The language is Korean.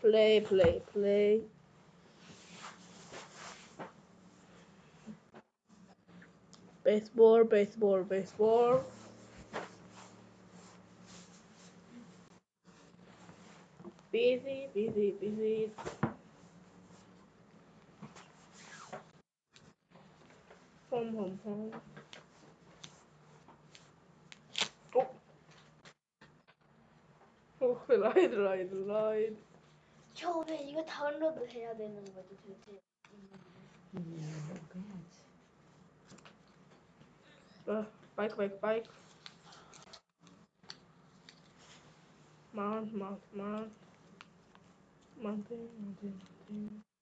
플레이. 베이스볼. 비지. 홈. 라이드. 저 왜 이거 다운로드 해야 되는 거지 도대체? 이거 해야지. 바이크. 마운트.